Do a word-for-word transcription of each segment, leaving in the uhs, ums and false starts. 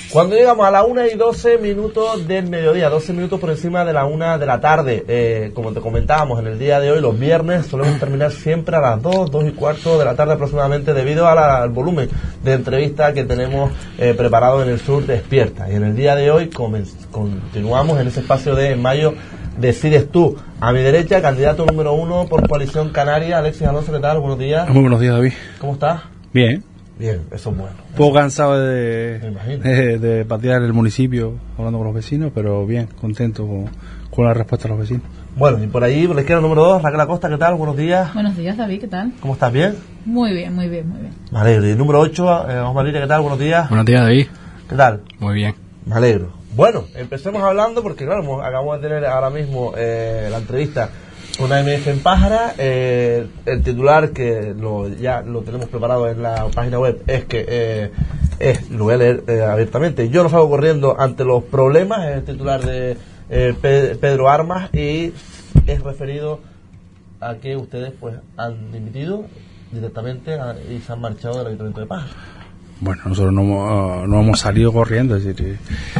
Cuando llegamos a la una y doce minutos del mediodía, doce minutos por encima de la una de la tarde, eh, como te comentábamos en el día de hoy, los viernes solemos terminar siempre a las dos, dos y cuarto de la tarde aproximadamente, debido a la, al volumen de entrevistas que tenemos eh, preparado en el Sur Despierta. Y en el día de hoy comen, continuamos en ese espacio de En Mayo Decides Tú. A mi derecha, candidato número uno por Coalición Canaria, Alexis Alonso. ¿Qué tal? Buenos días. Muy buenos días, David. ¿Cómo estás? Bien. Bien, eso es bueno. Un poco cansado de, de, de patear el municipio hablando con los vecinos, pero bien, contento con, con la respuesta de los vecinos. Bueno, y por ahí, por la izquierda número dos, Raquel Acosta, ¿qué tal? Buenos días. Buenos días, David, ¿qué tal? ¿Cómo estás? ¿Bien? Muy bien, muy bien, muy bien. Me alegro. Y el número ocho, eh, Osmar Liria, ¿qué tal? Buenos días. Buenos días, David. ¿Qué tal? Muy bien. Me alegro. Bueno, empecemos hablando, porque claro, acabamos de tener ahora mismo eh, la entrevista con A M F en Pájara. Eh, el titular, que lo, ya lo tenemos preparado en la página web, es que eh, es, lo voy a leer eh, abiertamente: yo no salgo corriendo ante los problemas. Es el titular de eh, Pedro Armas, y es referido a que ustedes pues han dimitido directamente a, y se han marchado del Ayuntamiento de Pájara. Bueno, nosotros no, uh, no hemos salido corriendo, es decir,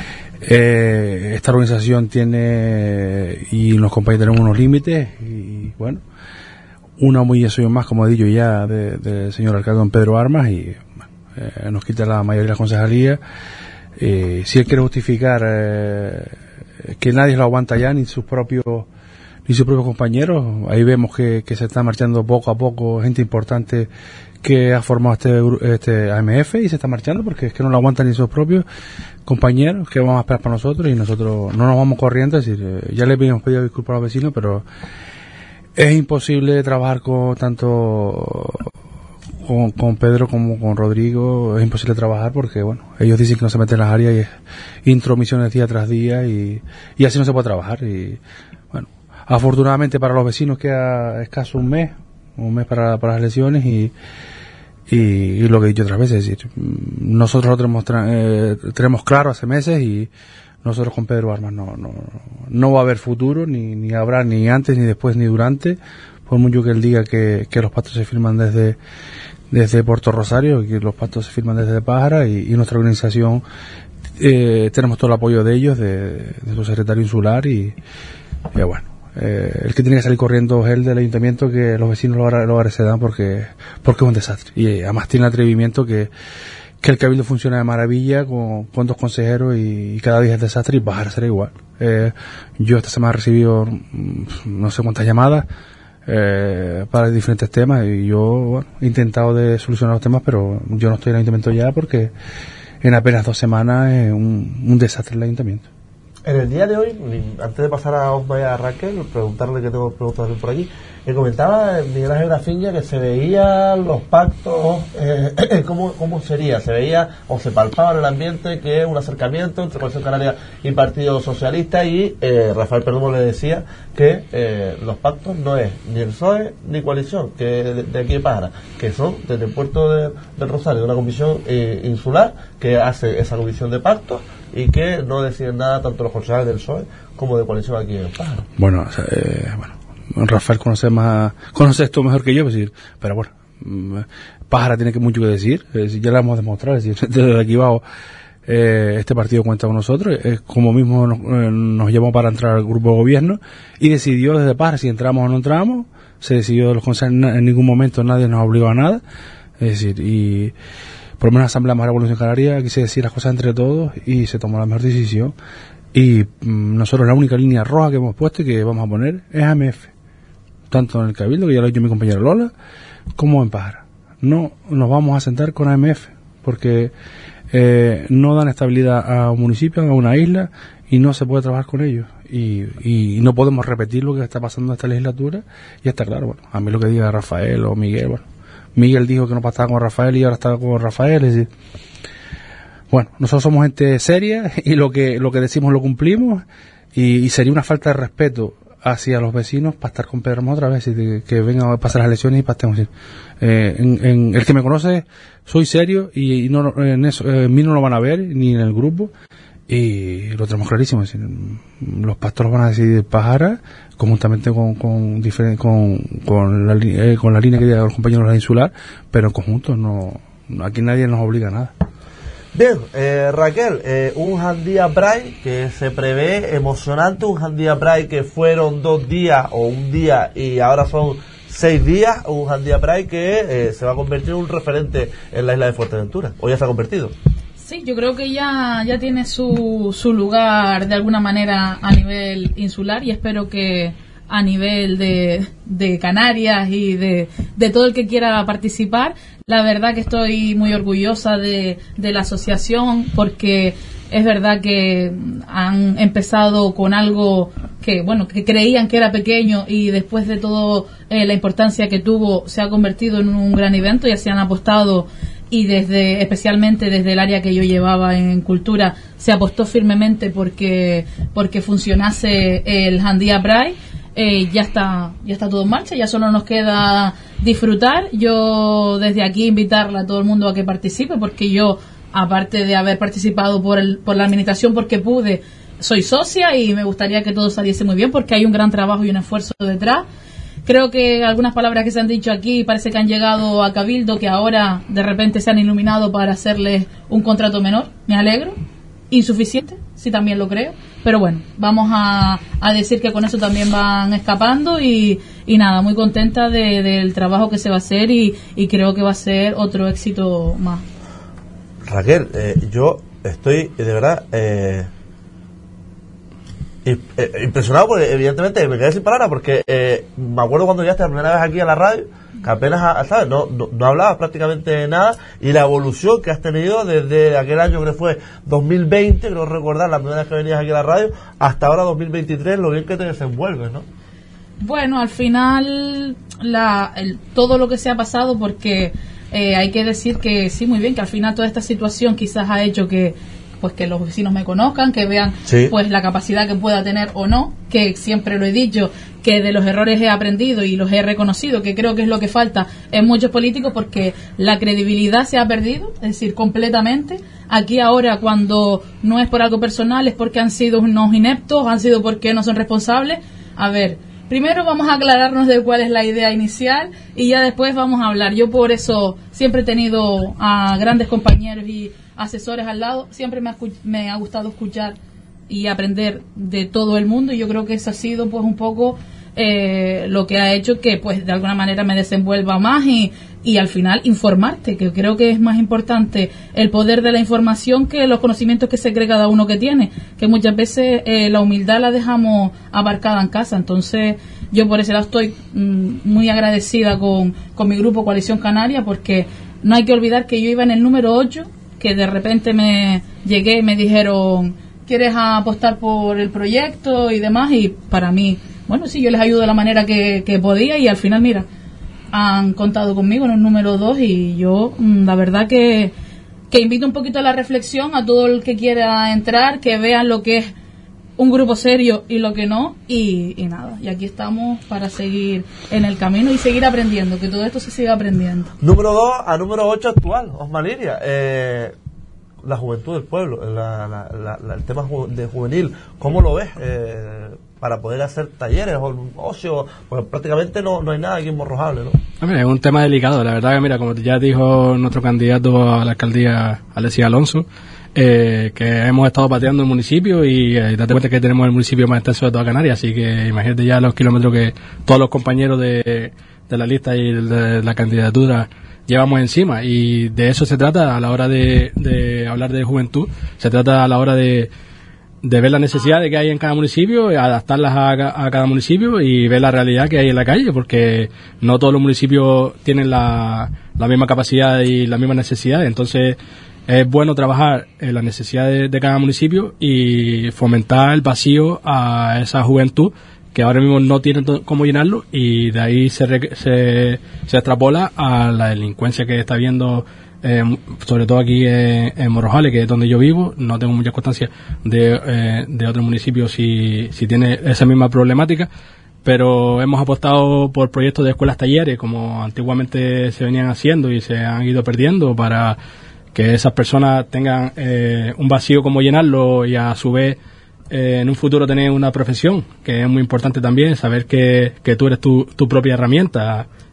eh, esta organización tiene, y los compañeros tenemos unos límites, y bueno, una humillación más, como he dicho ya, del de señor alcalde don Pedro Armas, y bueno, eh, nos quita la mayoría de la concejalía. Eh, si él quiere justificar eh, que nadie lo aguanta ya, ni sus propios ni sus propios compañeros, ahí vemos que, que se está marchando poco a poco gente importante que ha formado este, este A M F, y se está marchando porque es que no lo aguantan ni sus propios compañeros, que vamos a esperar para nosotros, y nosotros no nos vamos corriendo. Es decir, ya le habíamos pedido disculpas a los vecinos, pero es imposible trabajar con tanto con, con Pedro como con Rodrigo. Es imposible trabajar porque, bueno, ellos dicen que no se meten en las áreas, y es intromisiones día tras día, y, y así no se puede trabajar. Y bueno, afortunadamente para los vecinos queda escaso un mes, un mes para, para las elecciones, y, y, y lo que he dicho otras veces, es decir, nosotros lo tenemos, eh, tenemos claro hace meses, y nosotros con Pedro Armas no, no, no va a haber futuro, ni, ni habrá ni antes, ni después, ni durante, por mucho que él diga que, que los pactos se firman desde, desde Puerto Rosario, que los pactos se firman desde Pájara, y, y nuestra organización, eh, tenemos todo el apoyo de ellos, de, de su secretario insular, y, y bueno. Eh, el que tiene que salir corriendo es el del ayuntamiento, que los vecinos lo, lo agradecerán porque porque es un desastre, y además tiene el atrevimiento que, que el cabildo funciona de maravilla con, con dos consejeros, y, y cada día es desastre, y Pájara será igual. Eh, yo esta semana he recibido no sé cuántas llamadas eh, para diferentes temas, y yo bueno, he intentado de solucionar los temas, pero yo no estoy en el ayuntamiento ya porque en apenas dos semanas es un, un desastre el ayuntamiento. En el día de hoy, antes de pasar a Osmar y a Raquel, preguntarle, que tengo preguntas por aquí, me comentaba Miguel Ángel Grafiña que se veían los pactos, eh, ¿cómo, ¿cómo sería? Se veía o se palpaba en el ambiente que un acercamiento entre Coalición Canaria y Partido Socialista, y eh, Rafael Perdomo le decía que eh, los pactos no es ni el P S O E ni Coalición, que de, de aquí de Pájara, que son desde el puerto de, de Rosario, de una comisión eh, insular que hace esa comisión de pactos, y que no deciden nada tanto los concejales del P S O E como de Coalición aquí en Pájara. Bueno, eh, bueno, Rafael conoce más, conoce esto mejor que yo, es decir, pero bueno, Pájara tiene que mucho que decir, es decir, ya lo hemos demostrado, es decir, desde aquí abajo eh, este partido cuenta con nosotros, es como mismo nos, eh, nos llamó para entrar al grupo de gobierno, y decidió desde Pájara si entramos o no entramos, se decidió de los concejales, en ningún momento nadie nos obligó a nada, es decir, y por lo menos en la Asamblea de la Coalición Canaria quise decir las cosas entre todos, y se tomó la mejor decisión, y mmm, nosotros la única línea roja que hemos puesto y que vamos a poner es A M F, tanto en el Cabildo, que ya lo ha dicho mi compañera Lola, como en Pájara. No nos vamos a sentar con A M F porque eh, no dan estabilidad a un municipio, a una isla, y no se puede trabajar con ellos, y, y no podemos repetir lo que está pasando en esta legislatura. Y está claro, bueno, a mí lo que diga Rafael o Miguel, bueno, Miguel dijo que no pactaba con Rafael y ahora está con Rafael, es decir, bueno, nosotros somos gente seria, y lo que lo que decimos lo cumplimos, y, y sería una falta de respeto hacia los vecinos para estar con Pedro Armas otra vez, y que, que vengan a pasar las elecciones y pactemos. Eh, en, en el que me conoce, soy serio, y, y no en eso eh, en mí no lo van a ver ni en el grupo, y lo tenemos clarísimo, es decir, los pactos los van a decidir Pájara conjuntamente con con, con, con, la, eh, con la línea que digan los compañeros de la insular, pero en conjunto, no, aquí nadie nos obliga a nada. Bien, eh, Raquel, eh, un Jandía Pride que se prevé emocionante, un Jandía Pride que fueron dos días o un día y ahora son seis días, un Jandía Pride que eh, se va a convertir en un referente en la isla de Fuerteventura, o ya se ha convertido. Sí, yo creo que ya, ya tiene su, su lugar de alguna manera a nivel insular y espero que a nivel de, de Canarias y de, de todo el que quiera participar. La verdad que estoy muy orgullosa de, de la asociación porque es verdad que han empezado con algo que, bueno, que creían que era pequeño y después de todo eh, la importancia que tuvo se ha convertido en un gran evento y se han apostado y desde especialmente desde el área que yo llevaba en cultura se apostó firmemente porque porque funcionase el Jandía Pride. Eh, ya está ya está todo en marcha, ya solo nos queda disfrutar. Yo desde aquí invitarle a todo el mundo a que participe porque yo, aparte de haber participado por el, por la administración porque pude, soy socia y me gustaría que todo saliese muy bien porque hay un gran trabajo y un esfuerzo detrás. Creo que algunas palabras que se han dicho aquí parece que han llegado a Cabildo, que ahora de repente se han iluminado para hacerles un contrato menor. Me alegro. Insuficiente, sí, también lo creo. Pero bueno, vamos a, a decir que con eso también van escapando y, y nada, muy contenta de, del trabajo que se va a hacer y, y creo que va a ser otro éxito más. Raquel, eh, yo estoy de verdad... Eh... impresionado porque evidentemente me quedé sin palabras porque eh, me acuerdo cuando llegaste la primera vez aquí a la radio que apenas, ¿sabes? No, no, no hablabas prácticamente nada y la evolución que has tenido desde aquel año que fue dos mil veinte, creo recordar la primera vez que venías aquí a la radio hasta ahora dos mil veintitrés, lo bien que te desenvuelves, ¿no? Bueno, al final la, el, todo lo que se ha pasado porque eh, hay que decir que sí, muy bien, que al final toda esta situación quizás ha hecho que pues que los vecinos me conozcan, que vean sí. pues la capacidad que pueda tener o no, que siempre lo he dicho, que de los errores he aprendido y los he reconocido, que creo que es lo que falta en muchos políticos porque la credibilidad se ha perdido, es decir, completamente. Aquí ahora cuando no es por algo personal es porque han sido unos ineptos, han sido porque no son responsables. A ver, primero vamos a aclararnos de cuál es la idea inicial y ya después vamos a hablar. Yo por eso siempre he tenido a grandes compañeros y asesores al lado, siempre me ha, me ha gustado escuchar y aprender de todo el mundo y yo creo que eso ha sido pues un poco eh, lo que ha hecho que pues de alguna manera me desenvuelva más y, y al final informarte, que creo que es más importante el poder de la información que los conocimientos que se cree cada uno que tiene, que muchas veces eh, la humildad la dejamos abarcada en casa. Entonces yo por ese lado estoy mm, muy agradecida con, con mi grupo Coalición Canaria porque no hay que olvidar que yo iba en el número ocho, que de repente me llegué y me dijeron, ¿quieres apostar por el proyecto y demás? Y para mí, bueno, sí, yo les ayudo de la manera que, que podía y al final, mira, han contado conmigo en el número dos y yo, la verdad que, que invito un poquito a la reflexión a todo el que quiera entrar, que vean lo que es un grupo serio y lo que no, y, y nada, y aquí estamos para seguir en el camino y seguir aprendiendo, que todo esto se siga aprendiendo. Número dos a número ocho actual, Osma Liria, eh, la juventud del pueblo, la, la, la, la, el tema de juvenil, ¿cómo lo ves eh, para poder hacer talleres o ocio? Porque prácticamente no, no hay nada aquí en Morrojable, ¿no? Hombre, es un tema delicado, la verdad que mira, como ya dijo nuestro candidato a la alcaldía, Alexis Alonso, Eh, que hemos estado pateando el municipio y eh, date cuenta que tenemos el municipio más extenso de toda Canarias, así que imagínate ya los kilómetros que todos los compañeros de, de la lista y de la candidatura llevamos encima, y de eso se trata a la hora de, de hablar de juventud, se trata a la hora de, de ver las necesidades que hay en cada municipio, adaptarlas a, a cada municipio y ver la realidad que hay en la calle, porque no todos los municipios tienen la, la misma capacidad y las mismas necesidades, entonces es bueno trabajar en las necesidades de cada municipio y fomentar el vacío a esa juventud que ahora mismo no tiene cómo llenarlo, y de ahí se, se, se extrapola a la delincuencia que está habiendo, eh, sobre todo aquí en, en Morrojales, que es donde yo vivo. No tengo mucha constancia de, eh, de otros municipios si, si tiene esa misma problemática, pero hemos apostado por proyectos de escuelas talleres como antiguamente se venían haciendo y se han ido perdiendo, para que esas personas tengan eh, un vacío como llenarlo y a su vez eh, en un futuro tener una profesión, que es muy importante también, saber que, que tú eres tu, tu propia herramienta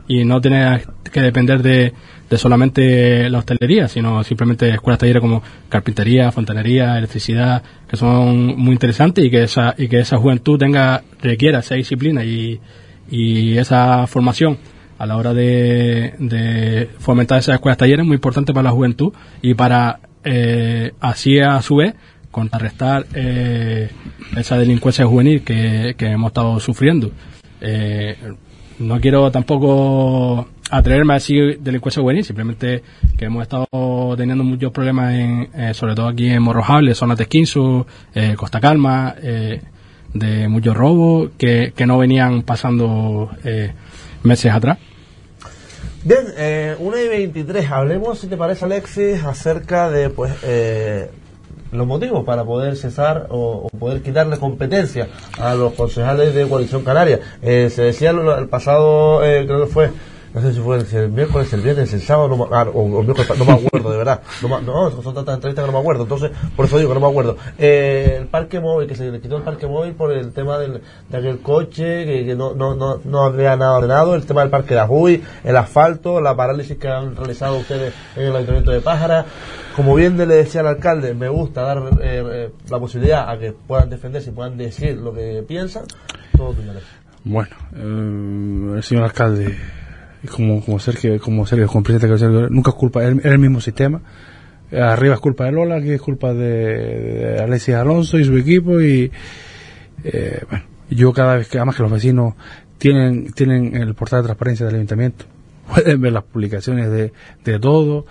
y no tener que depender de, de solamente la hostelería, sino simplemente escuelas talleres como carpintería, fontanería, electricidad, que son muy interesantes, y que esa y que esa juventud tenga requiera esa disciplina y, y esa formación a la hora de, de fomentar esas escuelas talleres es muy importante para la juventud y para eh, así a su vez contrarrestar eh, esa delincuencia juvenil que, que hemos estado sufriendo. Eh, no quiero tampoco atreverme a decir delincuencia juvenil, simplemente que hemos estado teniendo muchos problemas en, eh, sobre todo aquí en Morrojable, zona Tesquinzo, eh, Costa Calma, eh, de muchos robos que, que no venían pasando eh, meses atrás. Bien, eh, una y veintitrés, hablemos, si te parece, Alexis, acerca de pues eh, los motivos para poder cesar o, o poder quitarle competencia a los concejales de Coalición Canaria. Eh, se decía el, el pasado, eh, creo que fue, no sé si fue el, el miércoles, el viernes, el sábado, no, ah, o, o el miércoles, no me acuerdo, de verdad. No, no, son tantas entrevistas que no me acuerdo, entonces, por eso digo que no me acuerdo. Eh, el parque móvil, que se le quitó el parque móvil por el tema del, de aquel coche, que, que no, no, no, no había nada ordenado, el tema del parque de Ajuy, el asfalto, la parálisis que han realizado ustedes en el Ayuntamiento de Pájara. Como bien le decía al alcalde, me gusta dar eh, eh, la posibilidad a que puedan defenderse y puedan decir lo que piensan. Todo tuyo, Alexis. Bueno, eh, el señor alcalde, como como Sergio, como Sergio, como presidente de Sergio, nunca es culpa, es el mismo sistema. Arriba es culpa de Lola, aquí es culpa de, de Alexis Alonso y su equipo, y eh, bueno, yo cada vez que, además que los vecinos tienen tienen el portal de transparencia del ayuntamiento, pueden ver las publicaciones de, de todo,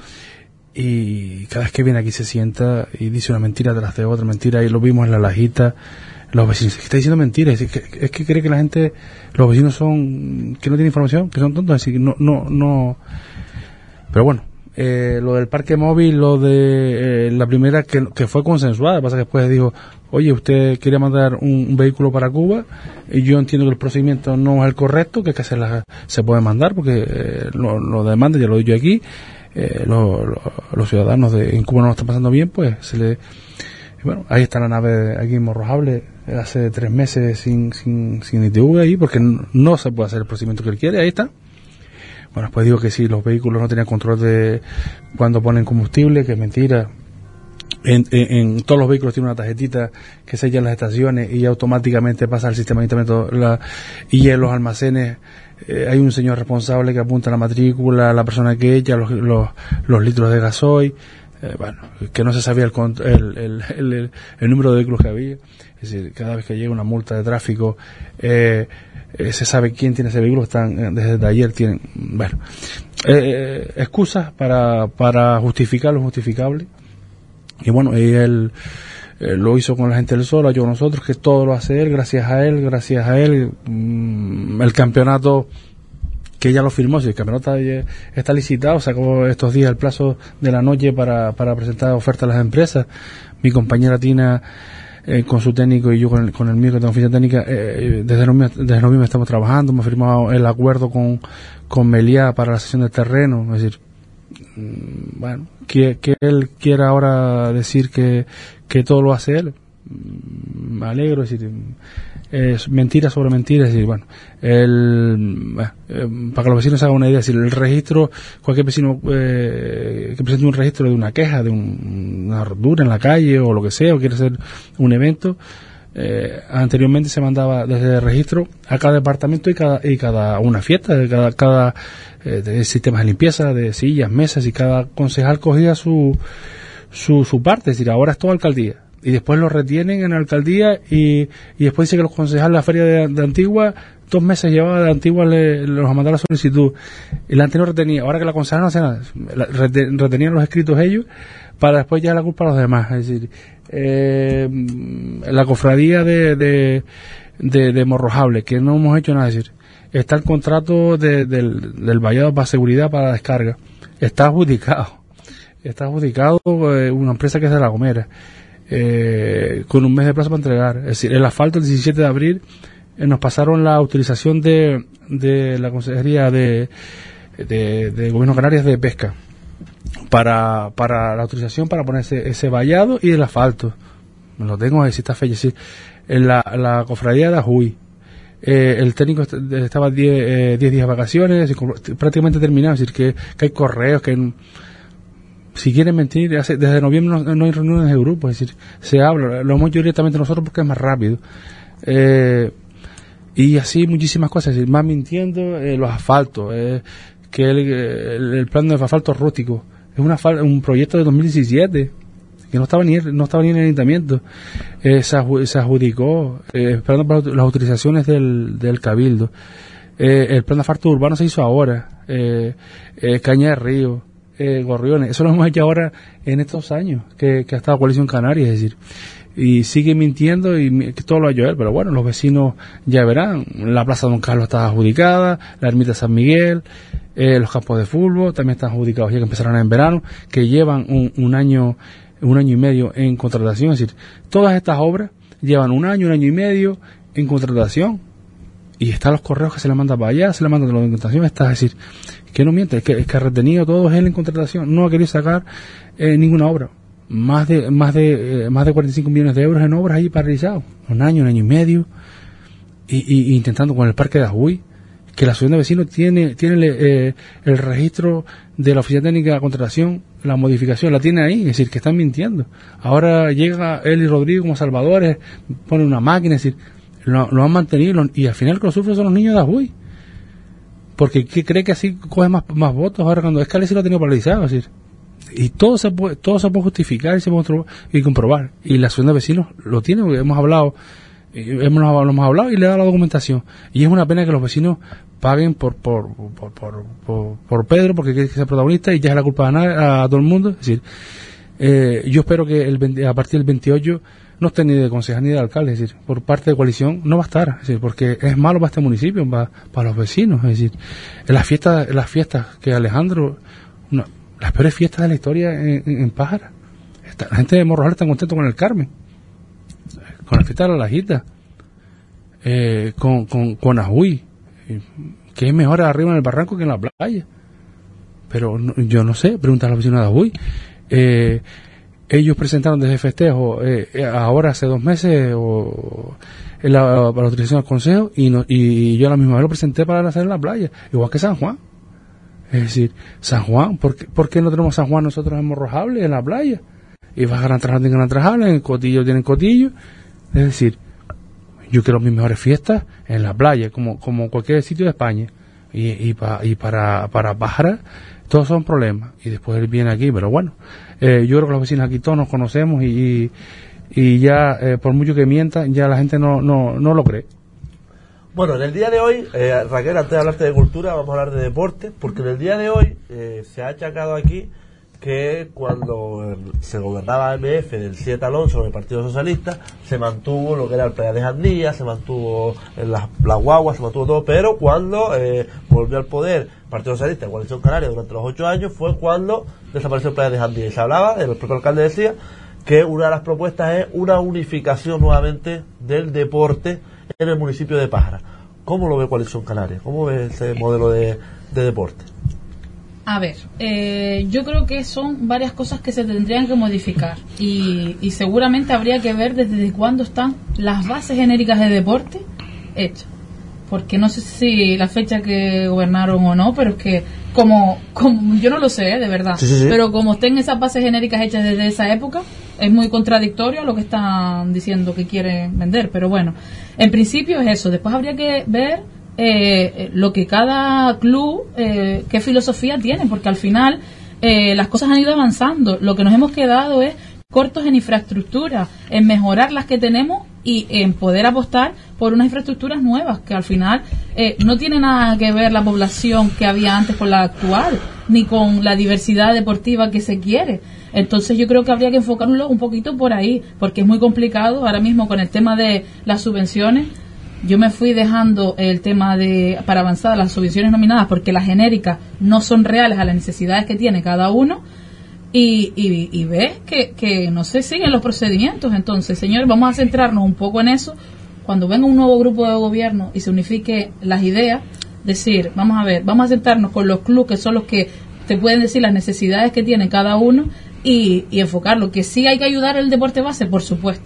y cada vez que viene aquí se sienta y dice una mentira tras de otra mentira, y lo vimos en la Lajita. Los vecinos, es que está diciendo mentiras, es que, es que cree que la gente, los vecinos son, que no tienen información, que son tontos, así que no, no, no. Pero bueno, eh, lo del parque móvil, lo de eh, la primera que, que fue consensuada, pasa que después dijo, oye, usted quiere mandar un, un vehículo para Cuba, y yo entiendo que el procedimiento no es el correcto, que, que se, la, se puede mandar, porque eh, lo, lo demanda, ya lo digo yo aquí, eh, lo, lo, los ciudadanos de en Cuba no lo están pasando bien, pues se le. Bueno, ahí está la nave aquí en Morrojable, hace tres meses sin sin sin I T V ahí, porque no, no se puede hacer el procedimiento que él quiere, ahí está. Bueno, pues digo que sí, los vehículos no tenían control de cuando ponen combustible, que es mentira. En, en, en todos los vehículos tiene una tarjetita que sella las estaciones y automáticamente pasa al sistema de internet. La, y en los almacenes eh, hay un señor responsable que apunta la matrícula, la persona que echa, los, los, los litros de gasoil. Eh, bueno, que no se sabía el, el, el, el, el número de vehículos que había. Es decir, cada vez que llega una multa de tráfico, eh, eh, se sabe quién tiene ese vehículo. Están desde ayer tienen, bueno, eh, excusas para para justificar lo justificable. Y bueno, y él eh, lo hizo con la gente del Sol, ayudó a nosotros, que todo lo hace él, gracias a él, gracias a él. Mm, el campeonato, que ya lo firmó, si el campeonato está, está licitado, sacó estos días el plazo de la noche para, para presentar ofertas a las empresas. Mi compañera Tina, eh, con su técnico, y yo con el, con el mío, que tengo oficina técnica, eh, desde noviembre, desde noviembre estamos trabajando, hemos firmado el acuerdo con, con Meliá para la cesión del terreno. Es decir, mm, bueno, que, que él quiera ahora decir que, que todo lo hace él, me alegro. Es decir, es mentira sobre mentira. Es decir, bueno, el, eh, para que los vecinos se hagan una idea, es decir, el registro, cualquier vecino eh, que presente un registro de una queja, de un, una rotura en la calle o lo que sea, o quiere hacer un evento, eh, anteriormente se mandaba desde el registro a cada departamento y cada y cada una fiesta, de cada, cada eh, de sistemas de limpieza, de sillas, mesas, y cada concejal cogía su, su, su parte. Es decir, ahora es toda alcaldía. Y después lo retienen en la alcaldía, y, y después dice que los concejales de la feria de, de Antigua, dos meses llevaba de Antigua, le, los a mandar la solicitud. Y la anterior retenía, ahora que la concejal no hace nada, reten, retenían los escritos ellos, para después ya la culpa a los demás. Es decir, eh, la cofradía de, de, de, de Morrojable, que no hemos hecho nada. Es decir, está el contrato de, del, del vallado para seguridad, para la descarga. Está adjudicado. Está adjudicado eh, una empresa que es de La Gomera. Eh, con un mes de plazo para entregar. Es decir, el asfalto el diecisiete de abril eh, nos pasaron la autorización de, de la Consejería de, de, de Gobierno de Canarias de Pesca para, para la autorización para poner ese, ese vallado y el asfalto. Me lo tengo ahí, si está fecha. Es decir, en la, la cofradía de Ajuy, eh, el técnico est- estaba diez días de vacaciones, prácticamente terminado, es decir, que, que hay correos, que hay, si quieren mentir, hace, desde noviembre no, no hay reuniones de grupo, es decir, se habla, lo hemos hecho directamente nosotros porque es más rápido. Eh, y así muchísimas cosas, es decir, más mintiendo, eh, los asfaltos, eh, que el, el, el plan de asfalto rústico, es una fal- un proyecto de dos mil diecisiete, que no estaba ni, no estaba ni en el ayuntamiento, eh, se, adju- se adjudicó, eh, esperando para las autorizaciones del, del Cabildo. Eh, el plan de asfalto urbano se hizo ahora, eh, eh, Caña de Río, eh, Gorriones, eso lo hemos hecho ahora en estos años que, que ha estado Coalición Canaria, es decir, y sigue mintiendo y mi- que todo lo ha hecho él, pero bueno, los vecinos ya verán, la Plaza Don Carlos está adjudicada, la Ermita San Miguel, eh, los campos de fútbol también están adjudicados ya que empezaron en verano, que llevan un, un año un año y medio en contratación, es decir, todas estas obras llevan un año, un año y medio en contratación, y están los correos que se le manda para allá, se le manda de la contratación, está, es decir, que no miente, es que, es que ha retenido todo él en contratación, no ha querido sacar eh, ninguna obra, más de más de eh, más de cuarenta y cinco millones de euros en obras ahí paralizados, un año, un año y medio, y, y, y intentando con el parque de Ajuy, que la asociación de vecinos tiene tiene eh, el registro de la oficina técnica de contratación, la modificación la tiene ahí, es decir, que están mintiendo. Ahora llega él y Rodrigo como salvadores, ponen una máquina, es decir, lo, lo han mantenido, lo, y al final que lo sufren son los niños de Ajuy, porque ¿qué cree que así coge más, más votos ahora cuando es que Alex lo ha tenido paralizado? Es decir, y todo se puede, todo se puede justificar y se puede y comprobar, y la asociación de vecinos lo tiene, porque hemos hablado hemos, lo hemos hablado y le he dado la documentación, y es una pena que los vecinos paguen por por por, por, por, por Pedro, porque quiere que sea protagonista y ya es la culpa a, nadie, a todo el mundo, es decir, eh, yo espero que el veinte, a partir del veintiocho no esté ni de concejal ni de alcalde, es decir, por parte de coalición no va a estar, es decir, porque es malo para este municipio, para, para los vecinos, es decir, en las fiestas, en las fiestas que Alejandro, no, las peores fiestas de la historia en, en, en Pájara, está, la gente de Morrojal está contento con el Carmen, con la fiesta de la Lajita, eh, con, con, con Ajuy, que es mejor arriba en el barranco que en la playa, pero no, yo no sé, preguntar a los vecinos de Ajuy. eh, ellos presentaron desde festejo eh, ahora hace dos meses o, en la, para la autorización del consejo, y, no, y yo a la misma vez lo presenté para hacer en la playa, igual que San Juan, es decir, San Juan, ¿por qué, ¿por qué no tenemos San Juan nosotros en Morrojable, en la playa? Y vas a Gran Trajal, tienen Gran Trajal, en el Cotillo tienen Cotillo, es decir, yo quiero mis mejores fiestas en la playa, como como cualquier sitio de España, y, y, pa, y para para Pájara todos son problemas, y después él viene aquí, pero bueno, eh, yo creo que los vecinos aquí todos nos conocemos, y, y, y ya eh, por mucho que mientan, ya la gente no no no lo cree. Bueno, en el día de hoy, eh, Raquel, antes de hablarte de cultura, vamos a hablar de deporte, porque en el día de hoy eh, se ha achacado aquí que cuando eh, se gobernaba M F del siete al once con el Partido Socialista, se mantuvo lo que era el Playa de Jandía, se mantuvo en las, las guaguas, se mantuvo todo, pero cuando eh, volvió al poder el Partido Socialista, Coalición Canaria, durante los ocho años, fue cuando desapareció el Playa de Jandía. Y se hablaba, el propio alcalde decía, que una de las propuestas es una unificación nuevamente del deporte en el municipio de Pájara. ¿Cómo lo ve Coalición Canaria? ¿Cómo ve ese modelo de, de deporte? A ver, eh, yo creo que son varias cosas que se tendrían que modificar, y, y seguramente habría que ver desde cuándo están las bases genéricas de deporte hechas, porque no sé si la fecha que gobernaron o no, pero es que como, como yo no lo sé, de verdad, sí, sí, sí. Pero como estén esas bases genéricas hechas desde esa época, es muy contradictorio a lo que están diciendo que quieren vender, pero bueno, en principio es eso. Después habría que ver Eh, lo que cada club, eh, qué filosofía tiene, porque al final eh, las cosas han ido avanzando. Lo que nos hemos quedado es cortos en infraestructura, en mejorar las que tenemos y en poder apostar por unas infraestructuras nuevas, que al final eh, no tiene nada que ver la población que había antes con la actual, ni con la diversidad deportiva que se quiere. Entonces yo creo que habría que enfocarlo un poquito por ahí, porque es muy complicado ahora mismo con el tema de las subvenciones. Yo me fui dejando el tema de para avanzar las subvenciones nominadas, porque las genéricas no son reales a las necesidades que tiene cada uno, y, y, y ves que, que no se siguen los procedimientos. Entonces, señores, vamos a centrarnos un poco en eso. Cuando venga un nuevo grupo de gobierno y se unifique las ideas, decir, vamos a ver, vamos a sentarnos con los clubes, que son los que te pueden decir las necesidades que tiene cada uno, y, y enfocarlo. Que sí hay que ayudar el deporte base, por supuesto,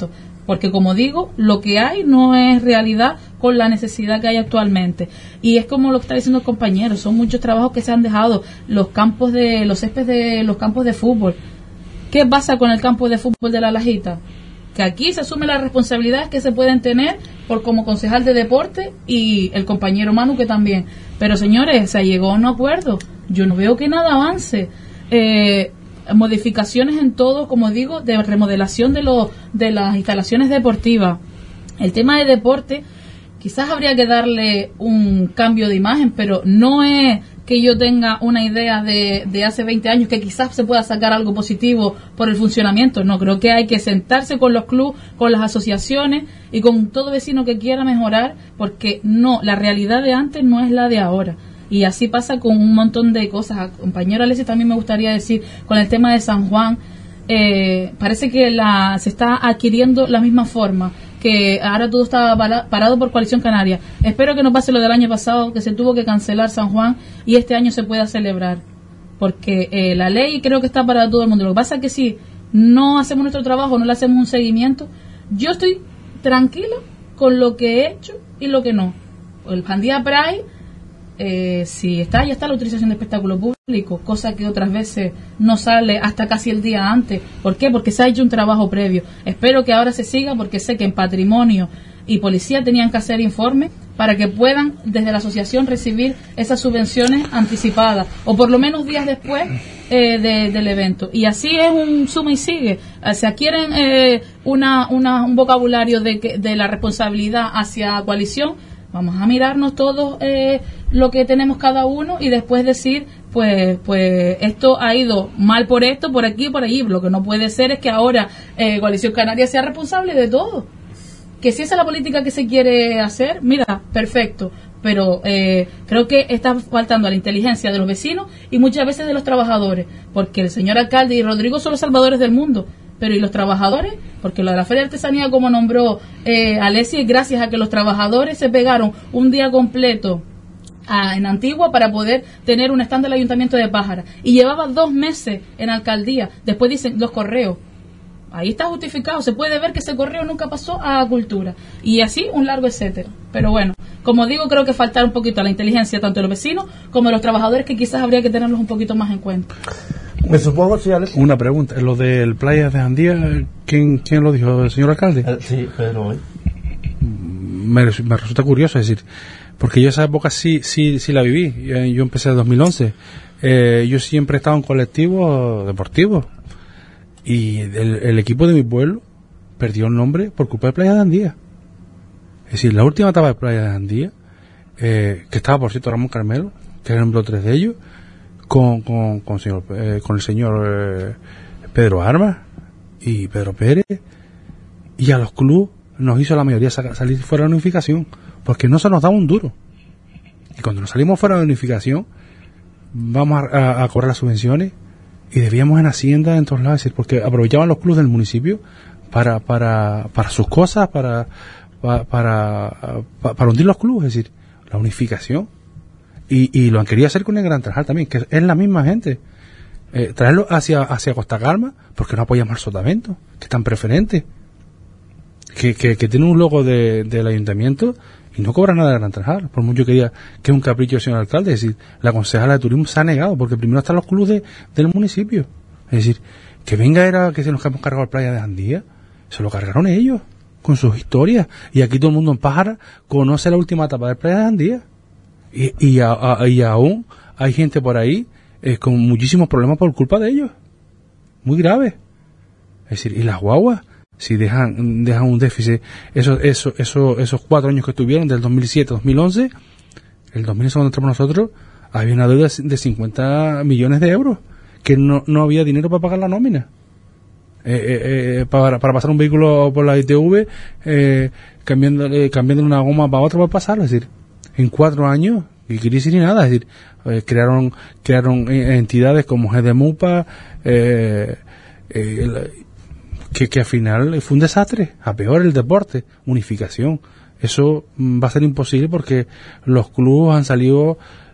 porque como digo, lo que hay no es realidad con la necesidad que hay actualmente. Y es como lo que está diciendo el compañero, son muchos trabajos que se han dejado, los campos de, los céspedes de los campos de fútbol. ¿Qué pasa con el campo de fútbol de La Lajita? Que aquí se asume las responsabilidades que se pueden tener por como concejal de deporte y el compañero Manu que también. Pero señores, se llegó a un acuerdo. Yo no veo que nada avance. Eh, modificaciones en todo, como digo, de remodelación de, lo, de las instalaciones deportivas. El tema de deporte, quizás habría que darle un cambio de imagen, pero no es que yo tenga una idea de, de hace veinte años que quizás se pueda sacar algo positivo por el funcionamiento. No, creo que hay que sentarse con los clubes, con las asociaciones y con todo vecino que quiera mejorar, porque no, la realidad de antes no es la de ahora. Y así pasa con un montón de cosas. Compañero Alessi, también me gustaría decir, con el tema de San Juan, eh, parece que la se está adquiriendo la misma forma, que ahora todo estaba parado por Coalición Canaria. Espero que no pase lo del año pasado, que se tuvo que cancelar San Juan y este año se pueda celebrar, porque eh, la ley creo que está para todo el mundo. Lo que pasa es que si no hacemos nuestro trabajo, no le hacemos un seguimiento, yo estoy tranquila con lo que he hecho y lo que no. El Jandía Pride, Eh, si está, ya está la utilización de espectáculo público, cosa que otras veces no sale hasta casi el día antes. ¿Por qué? Porque se ha hecho un trabajo previo. Espero que ahora se siga, porque sé que en patrimonio y policía tenían que hacer informes para que puedan desde la asociación recibir esas subvenciones anticipadas, o por lo menos días después eh, de, del evento. Y así es un suma y sigue. Se adquieren eh, una, una, un vocabulario de, que, de la responsabilidad hacia coalición. Vamos a mirarnos todos eh, lo que tenemos cada uno y después decir, pues pues esto ha ido mal por esto, por aquí y por allí. Lo que no puede ser es que ahora eh, Coalición Canaria sea responsable de todo. Que si esa es la política que se quiere hacer, mira, perfecto. Pero eh, creo que está faltando a la inteligencia de los vecinos y muchas veces de los trabajadores. Porque el señor alcalde y Rodrigo son los salvadores del mundo. Pero ¿y los trabajadores? Porque lo de la Feria de Artesanía, como nombró eh, Alessi, gracias a que los trabajadores se pegaron un día completo a, en Antigua para poder tener un stand del Ayuntamiento de Pájara. Y llevaba dos meses en alcaldía. Después dicen los correos. Ahí está justificado. Se puede ver que ese correo nunca pasó a Cultura. Y así un largo etcétera. Pero bueno, como digo, creo que falta un poquito a la inteligencia tanto de los vecinos como de los trabajadores, que quizás habría que tenerlos un poquito más en cuenta. Me supongo, si Alex... Una pregunta, lo del Playa de Jandía, ¿quién, quién lo dijo? ¿El señor alcalde? Eh, sí, Pedro. ¿eh? Me, me resulta curioso, es decir, porque yo esa época sí sí sí la viví. Yo empecé en dos mil once. Eh, yo siempre he estado en colectivos deportivos y el, el equipo de mi pueblo perdió el nombre por culpa de Playa de Jandía. Es decir, la última etapa de Playa de Jandía, eh, que estaba, por cierto, Ramón Carmelo, que era el número tres de ellos, con con con, señor, eh, con el señor eh, Pedro Armas y Pedro Pérez, y a los clubes nos hizo la mayoría sacar, salir fuera de la unificación, porque no se nos daba un duro. Y cuando nos salimos fuera de la unificación, vamos a, a, a cobrar las subvenciones y debíamos en Hacienda, en todos lados, porque aprovechaban los clubes del municipio para para para sus cosas, para para para, para, para hundir los clubes, es decir, la unificación. Y, y lo han querido hacer con el Gran Trajal también, que es la misma gente. Eh, traerlo hacia hacia Costa Calma, porque no apoyamos al Sotavento, que es tan preferente, que, que, que tiene un logo de, del ayuntamiento y no cobra nada de Gran Trajal, por mucho que diga que es un capricho del señor alcalde. Es decir, la concejala de turismo se ha negado, porque primero están los clubes de, del municipio. Es decir, que venga era que se nos hemos cargado la Playa de Jandía, se lo cargaron ellos, con sus historias, y aquí todo el mundo en Pájara conoce la última etapa de Playa de Jandía. Y, y, a, a, y aún hay gente por ahí eh, con muchísimos problemas por culpa de ellos, muy graves. Es decir, y las guaguas, si dejan dejan un déficit, esos esos esos esos cuatro años que estuvieron, del dos mil siete a dos mil once, el dos mil once cuando entramos nosotros, había una deuda de cincuenta millones de euros, que no, no había dinero para pagar la nómina. Eh, eh, eh, para, para pasar un vehículo por la I T V, eh, cambiando, eh, cambiando una goma para otra para pasarlo. Es decir, en cuatro años, y crisis ni nada, es decir, eh, crearon crearon entidades como G D M U P A, eh, eh, el, que, que al final fue un desastre, a peor el deporte, unificación. Eso va a ser imposible porque los clubes han salido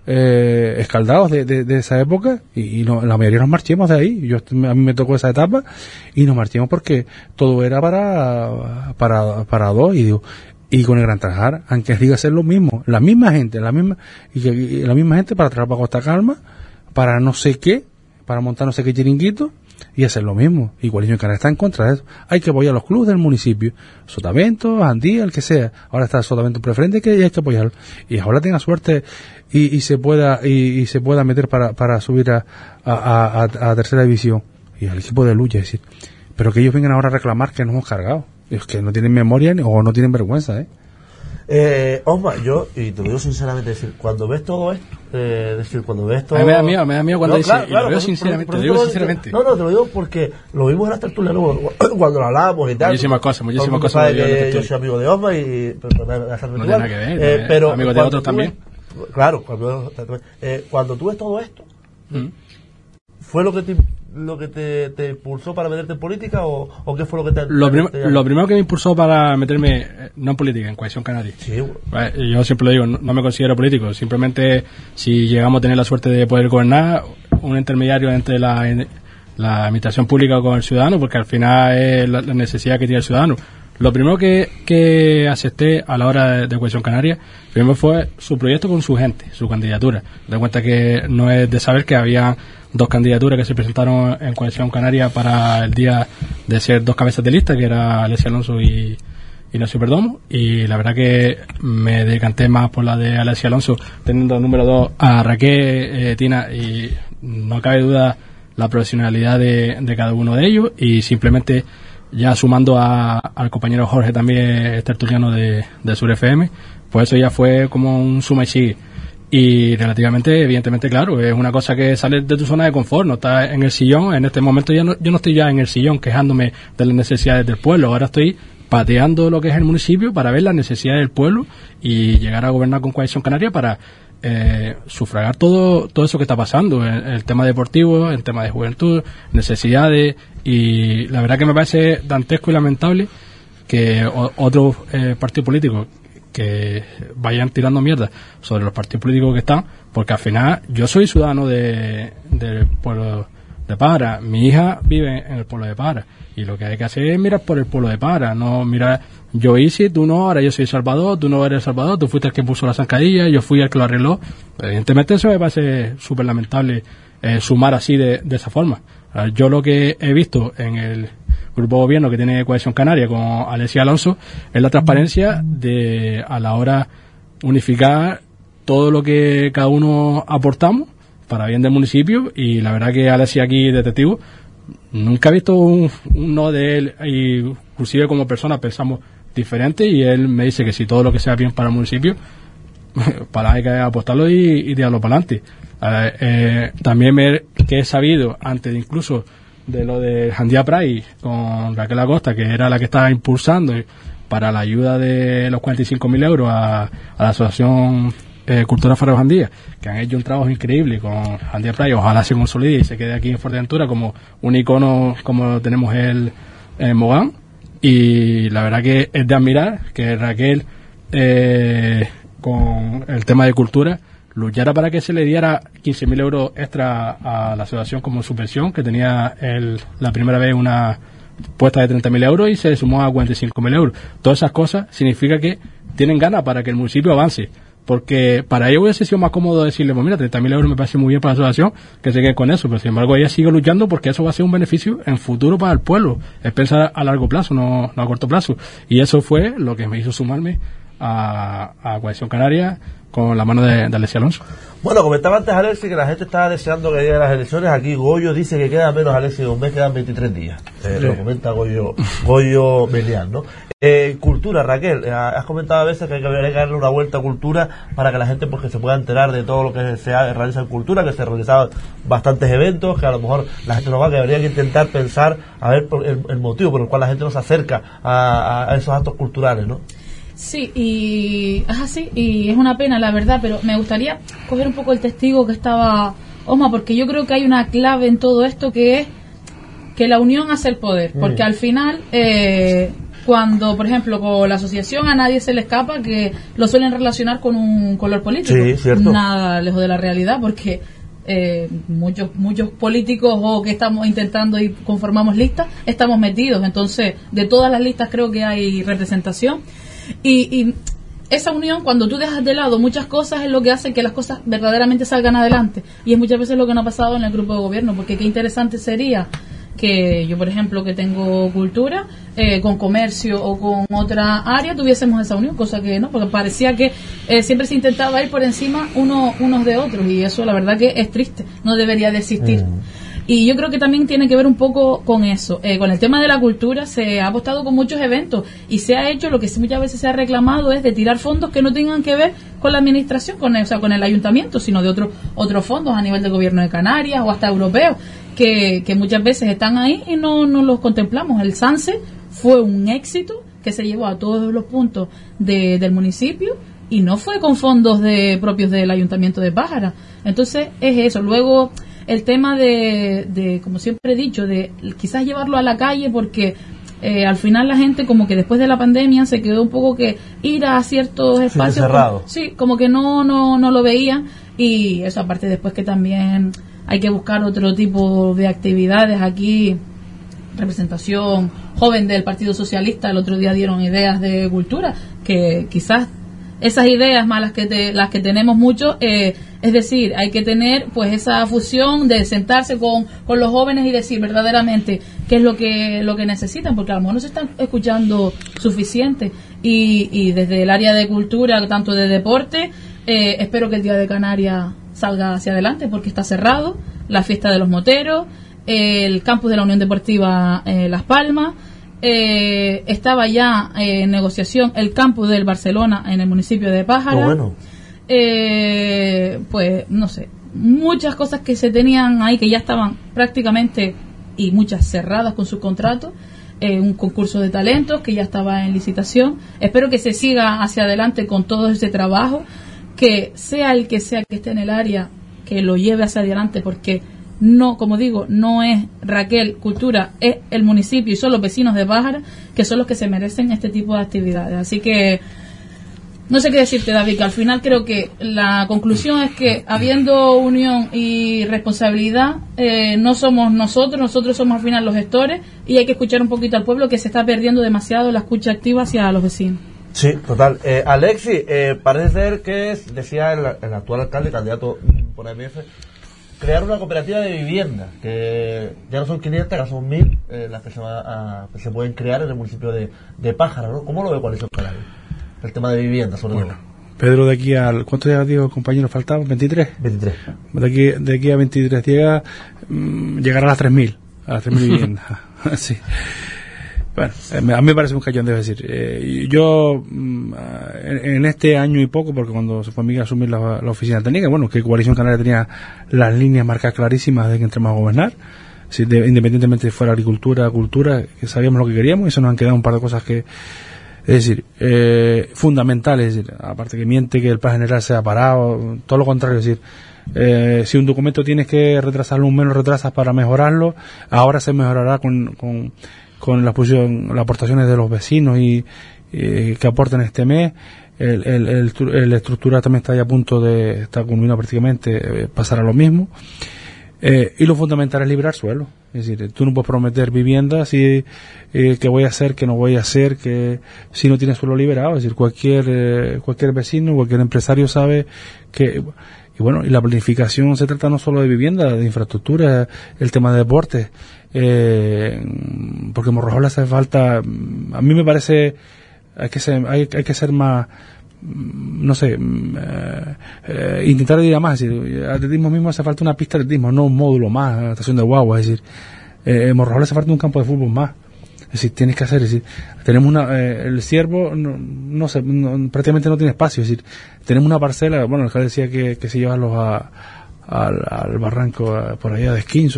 eh, escaldados de, de, de esa época y, y no, la mayoría nos marchemos de ahí. Yo a mí me tocó esa etapa y nos marchemos porque todo era para para para dos y digo y con el Gran Tarajal, aunque diga ser lo mismo, la misma gente, la misma y, que, y la misma gente para traer para Costa Calma, para no sé qué, para montar no sé qué chiringuito y hacer lo mismo. Y Coalición Canaria está en contra de eso. Hay que apoyar a los clubes del municipio, Sotavento, Andía, el que sea. Ahora está el Sotavento preferente que hay que apoyarlo. Y ahora tenga suerte y, y se pueda y, y se pueda meter para, para subir a, a, a, a tercera división y al equipo de lucha, es decir. Pero que ellos vengan ahora a reclamar que nos hemos cargado. Es que no tienen memoria ni, o no tienen vergüenza, ¿eh? Eh, Osma, yo, y te lo digo sinceramente, decir, cuando ves todo esto, eh, decir, cuando ves todo... A mí me da miedo, me da miedo cuando no, dice, claro, y claro, lo veo por, sinceramente, por, por, te lo digo por, sinceramente. No, no, te lo digo porque lo vimos en las tertulias, ¿no? Cuando lo hablábamos y tal. Muchísimas cosas, muchísimas cosas. Sabe que yo soy amigo de Osma y... Pero, pero, no tiene nada que ver, eh, pero amigos de otros también. Ves, claro, cuando, eh, cuando tú ves todo esto, ¿Mm? ¿fue lo que te... lo que te, te impulsó para meterte en política o, o qué fue lo que te... Lo, prim te lo primero que me impulsó para meterme, eh, no en política, en Coalición Canaria. Sí, bueno. Yo siempre lo digo, no, no me considero político, simplemente si llegamos a tener la suerte de poder gobernar, un intermediario entre la, la administración pública con el ciudadano, porque al final es la, la necesidad que tiene el ciudadano. Lo primero que, que acepté a la hora de, de Coalición Canaria, primero fue su proyecto con su gente, su candidatura. De cuenta que no es de saber que había dos candidaturas que se presentaron en Coalición Canaria para el día de ser dos cabezas de lista, que era Alessia Alonso y Ignacio Perdomo, y la verdad que me decanté más por la de Alessia Alonso, teniendo número dos a Raquel, eh, Tina, y no cabe duda la profesionalidad de, de cada uno de ellos, y simplemente ya sumando a, al compañero Jorge también tertuliano de, de Sur F M, pues eso ya fue como un suma y sigue. Y relativamente, evidentemente, claro, es una cosa que sale de tu zona de confort, no estás en el sillón. En este momento ya no, yo no estoy ya en el sillón quejándome de las necesidades del pueblo, ahora estoy pateando lo que es el municipio para ver las necesidades del pueblo y llegar a gobernar con Coalición Canaria para eh, sufragar todo todo eso que está pasando, el, el tema deportivo, el tema de juventud, necesidades, y la verdad que me parece dantesco y lamentable que o, otros eh, partidos políticos que vayan tirando mierda sobre los partidos políticos que están, porque al final yo soy ciudadano de, del pueblo de Para, mi hija vive en el pueblo de Para, y lo que hay que hacer es mirar por el pueblo de Para, no mirar, yo hice, tú no, ahora yo soy Salvador, tú no eres Salvador, tú fuiste el que puso la zancadilla, yo fui el que lo arregló. Evidentemente eso me parece súper lamentable, eh, sumar así de, de esa forma. Yo lo que he visto en el grupo de gobierno que tiene Coalición Canaria con Alessia Alonso es la transparencia de a la hora unificar todo lo que cada uno aportamos para bien del municipio, y la verdad que Alessia aquí de testigo, nunca he visto un, un no de él, y inclusive como persona pensamos diferente, y él me dice que si todo lo que sea bien para el municipio, para hay que apostarlo y, y tirarlo para adelante. Eh, eh, también me, que he sabido antes de incluso de lo de Jandía Pride con Raquel Acosta, que era la que estaba impulsando para la ayuda de los cuarenta y cinco mil euros a, a la Asociación eh, Cultura Faro Jandía, que han hecho un trabajo increíble con Jandía Pride. Ojalá se consolide y se quede aquí en Fuerteventura como un icono como tenemos el en Mogán, y la verdad que es de admirar que Raquel eh, con el tema de cultura luchara para que se le diera quince mil euros extra a la asociación como subvención, que tenía el, la primera vez una puesta de treinta mil euros y se sumó a cuarenta y cinco mil euros. Todas esas cosas significa que tienen ganas para que el municipio avance, porque para ellos hubiese sido más cómodo decirle, pues mira, treinta mil euros me parece muy bien para la asociación, que se quede con eso, pero sin embargo ella sigue luchando porque eso va a ser un beneficio en futuro para el pueblo, es pensar a largo plazo, no, no a corto plazo, y eso fue lo que me hizo sumarme a, a Coalición Canaria con la mano de, de Alessia Alonso. Bueno, comentaba antes Alexis que la gente estaba deseando que lleguen las elecciones. Aquí Goyo dice que queda menos, Alexis, de un mes, quedan veintitrés días. Eh, sí. Lo comenta Goyo, Goyo Melián, ¿no? Eh, cultura, Raquel, eh, has comentado a veces que hay que darle una vuelta a cultura para que la gente pues, que se pueda enterar de todo lo que se realiza en cultura, que se realizaban bastantes eventos, que a lo mejor la gente no va, que habría que intentar pensar a ver por el, el motivo por el cual la gente no se acerca a, a esos actos culturales, ¿no? Sí, y es así, y es una pena, la verdad, pero me gustaría coger un poco el testigo que estaba Osma, porque yo creo que hay una clave en todo esto, que es que la unión hace el poder, porque mm. al final, eh, cuando, por ejemplo, con la asociación a nadie se le escapa que lo suelen relacionar con un color político. Sí, cierto. Nada lejos de la realidad, porque eh, muchos muchos políticos o que estamos intentando y conformamos listas, estamos metidos. Entonces, de todas las listas creo que hay representación. Y, y esa unión, cuando tú dejas de lado muchas cosas, es lo que hace que las cosas verdaderamente salgan adelante. Y es muchas veces lo que no ha pasado en el grupo de gobierno, porque qué interesante sería que yo, por ejemplo, que tengo cultura, eh, con comercio o con otra área, tuviésemos esa unión, cosa que no, porque parecía que eh, siempre se intentaba ir por encima uno, unos de otros, y eso la verdad que es triste, no debería de existir. Mm. Y yo creo que también tiene que ver un poco con eso. Eh, con el tema de la cultura se ha apostado con muchos eventos y se ha hecho lo que muchas veces se ha reclamado, es de tirar fondos que no tengan que ver con la administración, con el, o sea, con el ayuntamiento, sino de otros otros fondos a nivel del gobierno de Canarias o hasta europeos, que, que muchas veces están ahí y no, no los contemplamos. El SANSE fue un éxito que se llevó a todos los puntos de, del municipio y no fue con fondos de propios del ayuntamiento de Pájara. Entonces es eso. Luego el tema de, de, como siempre he dicho, de quizás llevarlo a la calle, porque eh, al final la gente como que después de la pandemia se quedó un poco que ir a ciertos espacios, sí, cerrado. Como, sí, como que no, no, no lo veían, y eso aparte después que también hay que buscar otro tipo de actividades aquí. Representación joven del Partido Socialista el otro día dieron ideas de cultura, que quizás esas ideas más las que te, las que tenemos mucho, eh, es decir, hay que tener pues esa fusión de sentarse con, con los jóvenes y decir verdaderamente qué es lo que lo que necesitan, porque a lo mejor no se están escuchando suficiente, y, y desde el área de cultura, tanto de deporte, eh, espero que el Día de Canarias salga hacia adelante, porque está cerrado, la fiesta de los moteros, el campus de la Unión Deportiva eh, Las Palmas, eh, estaba ya eh, en negociación el campus del Barcelona en el municipio de Pájara. Oh, bueno. eh, pues no sé, muchas cosas que se tenían ahí que ya estaban prácticamente, y muchas cerradas con sus contratos, eh, un concurso de talentos que ya estaba en licitación. Espero que se siga hacia adelante con todo ese trabajo, que sea el que sea que esté en el área, que lo lleve hacia adelante, porque no, como digo, no es Raquel Cultura, es el municipio y son los vecinos de Pájara que son los que se merecen este tipo de actividades. Así que no sé qué decirte, David, que al final creo que la conclusión es que habiendo unión y responsabilidad, eh, no somos nosotros, nosotros somos al final los gestores, y hay que escuchar un poquito al pueblo, que se está perdiendo demasiado la escucha activa hacia los vecinos. Sí, total. Eh, Alexi, eh, parece ser que es, decía el, el actual alcalde, candidato por M F, crear una cooperativa de vivienda, que ya no son quinientas, ya son mil eh, las que se, va a, que se pueden crear en el municipio de, de Pájara, ¿no? ¿Cómo lo ve Coalición Canaria? El tema de vivienda, sobre bueno, todo. Pedro, de aquí al... ¿Cuántos días, digo, compañeros, faltaban? ¿veintitrés? veintitrés. De aquí, de aquí a veintitrés llega, mmm, llegará a las tres mil, a las tres mil viviendas. Sí. Bueno, a mí me parece un callón, debo decir. Eh, yo, en, en este año y poco, porque cuando se fue Miguel a asumir la, la oficina técnica, bueno, que Coalición Canaria tenía las líneas marcadas clarísimas de que entremos a gobernar, si de, independientemente de fuera agricultura, cultura, que sabíamos lo que queríamos, y eso nos han quedado un par de cosas que, es decir, eh, fundamentales, es decir, aparte que miente que el plan general se ha parado, todo lo contrario, es decir, eh, si un documento tienes que retrasarlo, un menos retrasas para mejorarlo, ahora se mejorará con, con con la posición, las aportaciones de los vecinos y eh, que aporten este mes. El, el, el, el estructura también está ya a punto de, está culminado prácticamente, eh, pasar a lo mismo. Eh, y lo fundamental es liberar suelo. Es decir, tú no puedes prometer viviendas y eh, que voy a hacer, que no voy a hacer, que si no tienes suelo liberado. Es decir, cualquier eh, cualquier vecino, cualquier empresario sabe que... Y bueno, y la planificación se trata no solo de vivienda, de infraestructura, el tema de deportes, eh, porque en Morrojola hace falta, a mí me parece, hay que ser, hay, hay que ser más, no sé, eh, eh, intentar ir a más, es decir, atletismo mismo hace falta una pista de atletismo, no un módulo más, una estación de guagua, es decir, eh, en Morrojola hace falta un campo de fútbol más. Es decir, tienes que hacer, es decir, tenemos una, eh, el ciervo no, no sé, no, prácticamente no tiene espacio, es decir, tenemos una parcela, bueno, el alcalde decía que, que se llevarlos a, al, al barranco, a, por allá de Esquinzo,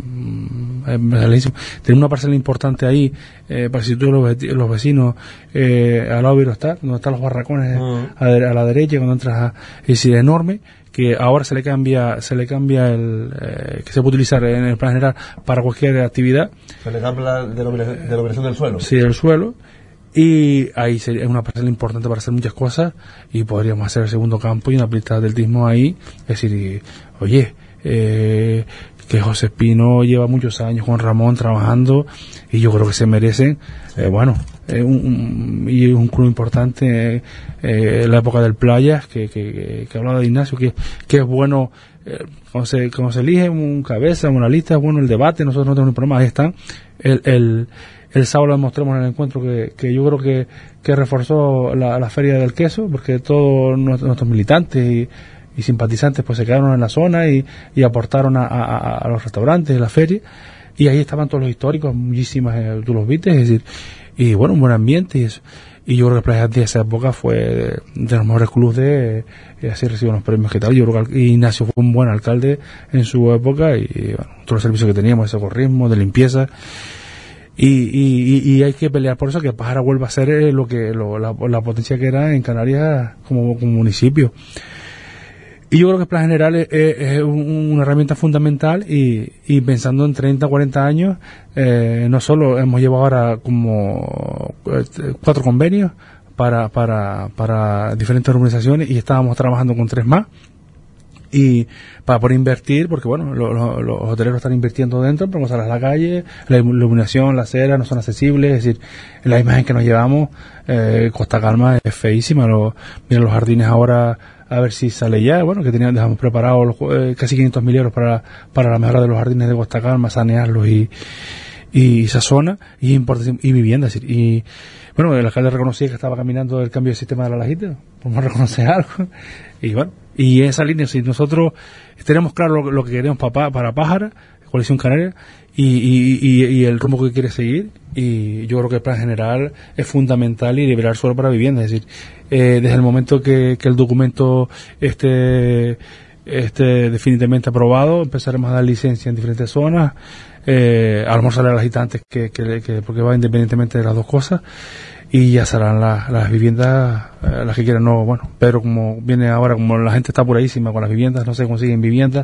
eh, tenemos una parcela importante ahí, eh, para si tú los, los vecinos, eh, al lado de Virostar, donde están los barracones, uh-huh. a, a la derecha, cuando entras a, es decir, enorme, que ahora se le cambia se le cambia el eh, que se puede utilizar en el plan general para cualquier actividad, se le cambia la, de, la, de la operación del suelo, sí, el suelo, y ahí sería una parcela importante para hacer muchas cosas y podríamos hacer el segundo campo y una pista de atletismo ahí. Es decir, y, oye, eh, que José Espino lleva muchos años con Ramón trabajando y yo creo que se merecen, eh, bueno, eh, un, un, y un club importante eh, eh, en la época del Playas, que, que, que hablaba de Ignacio, que, que es bueno, eh, cuando, se, cuando se elige un cabeza, una lista, es bueno el debate, nosotros no tenemos problema, ahí están. El, el, el sábado lo demostramos en el encuentro que, que yo creo que, que reforzó la, la Feria del Queso, porque todos nuestros militantes y y simpatizantes pues se quedaron en la zona y, y aportaron a, a, a los restaurantes de la feria, y ahí estaban todos los históricos, muchísimas, eh, tú los viste, es decir, y bueno, un buen ambiente y eso. Y yo creo que Playa de esa época fue de, de los mejores clubes de, y así recibió los premios que tal. Yo creo que Ignacio fue un buen alcalde en su época y bueno, todos los servicios que teníamos de socorrismo, de limpieza. Y, y, y hay que pelear por eso, que Pájara vuelva a ser lo que lo, la, la potencia que era en Canarias como, como municipio. Y yo creo que el plan general es, es un, una herramienta fundamental y, y pensando en treinta, cuarenta años, eh, no solo hemos llevado ahora como cuatro convenios para, para, para diferentes organizaciones y estábamos trabajando con tres más. Y para poder invertir, porque bueno, lo, lo, los hoteleros están invirtiendo dentro, pero a la calle, la iluminación, la acera no son accesibles, es decir, la imagen que nos llevamos, eh, Costa Calma es feísima, lo, miren los jardines ahora, a ver si sale ya, bueno, que teníamos, dejamos preparados los, eh, casi quinientos mil euros para, para la mejora de los jardines de Costa Calma, sanearlos y, y esa zona, y, y vivienda, es decir, y bueno, el alcalde reconocía que estaba caminando el cambio del sistema de la Lajita, podemos reconocer algo, y bueno, y esa línea, si nosotros tenemos claro lo, lo que queremos para, para Pájara, Coalición Canaria, y, y, y, y el rumbo que quiere seguir, y yo creo que el plan general es fundamental y liberar suelo para vivienda, es decir, eh, desde el momento que, que el documento esté, esté definitivamente aprobado, empezaremos a dar licencia en diferentes zonas, eh, a lo mejor sale a las gitantes que, que, que, porque va independientemente de las dos cosas, y ya serán las, las viviendas, eh, las que quieran, no, bueno, pero como viene ahora, como la gente está apuradísima con las viviendas, no se consiguen viviendas,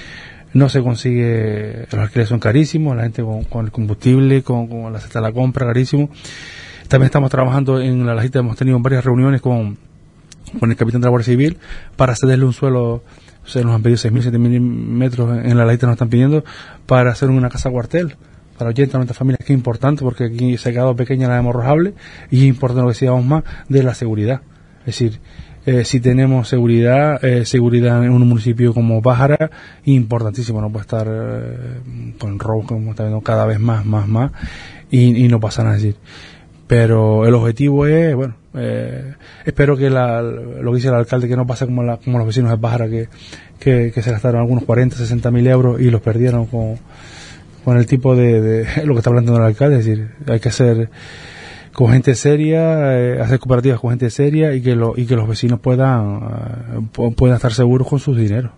no se consigue, los alquileres son carísimos, la gente con, con el combustible, con, con la cesta de la compra, carísimo. También estamos trabajando en la Lajita, hemos tenido varias reuniones con, con el capitán de la Guardia Civil para cederle un suelo, o sea, nos han pedido seis mil, siete mil metros en la Lajita, nos están pidiendo para hacer una casa cuartel para ochenta, noventa familias, que es importante porque aquí se ha quedado pequeña la hemorrojable y es importante lo que decíamos más de la seguridad. Es decir, eh, si tenemos seguridad, eh, seguridad en un municipio como Pájara, importantísimo, no puede estar eh, con robo como está viendo cada vez más, más, más y, y no pasa nada. Es decir, pero el objetivo es, bueno, eh, espero que la, lo que dice el alcalde, que no pase como, la, como los vecinos de Pájara, que, que, que se gastaron algunos cuarenta, sesenta mil euros y los perdieron con con el tipo de, de lo que está planteando el alcalde. Es decir, hay que hacer con gente seria, eh, hacer cooperativas con gente seria y que lo, y que los vecinos puedan uh, puedan estar seguros con sus dineros.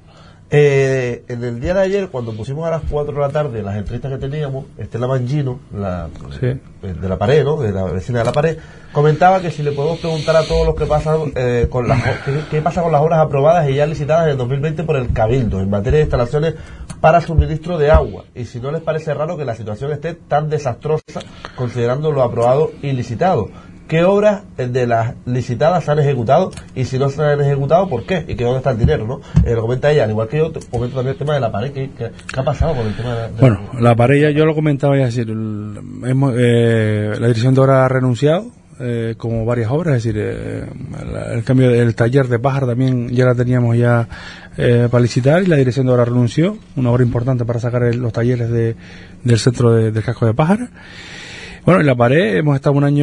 Eh, en el día de ayer, cuando pusimos a las cuatro de la tarde las entrevistas que teníamos, Estela Mangino, la, sí. de la pared, ¿no? De la vecina de la pared, comentaba que si le podemos preguntar a todos los que pasan eh, con las qué, qué pasa con las obras aprobadas y ya licitadas en el dos mil veinte por el Cabildo en materia de instalaciones para suministro de agua, y si no les parece raro que la situación esté tan desastrosa considerando lo aprobado y licitado. ¿Qué obras de las licitadas se han ejecutado? Y si no se han ejecutado, ¿por qué? ¿Y que dónde está el dinero? ¿No? Eh, lo comenta ella, al igual que yo, comento también el tema de la pared. ¿Qué, qué, qué ha pasado con el tema de la, de Bueno, la pared ya yo lo comentaba ya, es decir, el, hemos, eh, la dirección de obra ha renunciado, eh, como varias obras, es decir, eh, el, el cambio del taller de Pájara también ya la teníamos ya eh, para licitar y la dirección de obra renunció, una obra importante para sacar el, los talleres de, del centro de, del casco de Pájara. Bueno, en la pared hemos estado un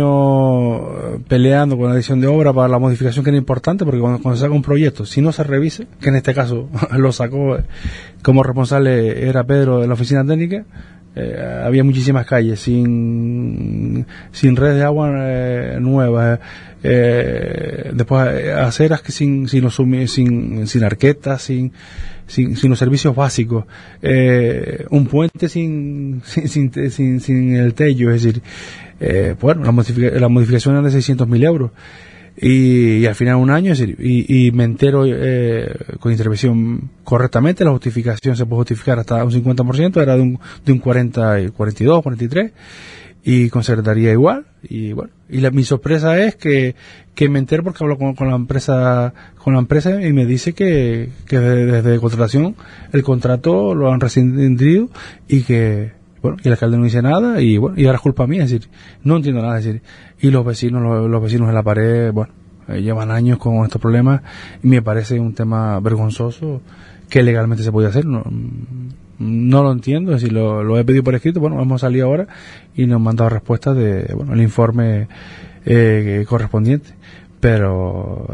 año peleando con la dirección de obra para la modificación, que era importante, porque cuando, cuando se saca un proyecto, si no se revise, que en este caso lo sacó como responsable era Pedro de la oficina técnica, eh, había muchísimas calles sin sin red de agua eh, nuevas, eh, después aceras que sin sin, los, sin sin arquetas, sin Sin, sin los servicios básicos, eh, un puente sin sin, sin sin sin el tello, es decir, eh, bueno, la, modific la modificación era de seiscientos mil euros y, y al final un año, es decir, y, y me entero eh, con intervención correctamente, la justificación se puede justificar hasta un cincuenta por ciento, era de un, de un cuarenta, cuarenta y dos, cuarenta y tres, y con secretaría igual, y bueno, y la, mi sorpresa es que, que me entero porque hablo con, con la empresa, con la empresa y me dice que, que desde, desde contratación el contrato lo han rescindido y que, bueno, y el alcalde no dice nada y bueno, y ahora es culpa mía, es decir, no entiendo nada, es decir, y los vecinos, los, los vecinos de la pared, bueno, eh, llevan años con estos problemas y me parece un tema vergonzoso que legalmente se puede hacer, no, no lo entiendo, es decir, lo, lo he pedido por escrito, bueno, hemos salido ahora y nos han mandado respuestas de, bueno, el informe eh, correspondiente, pero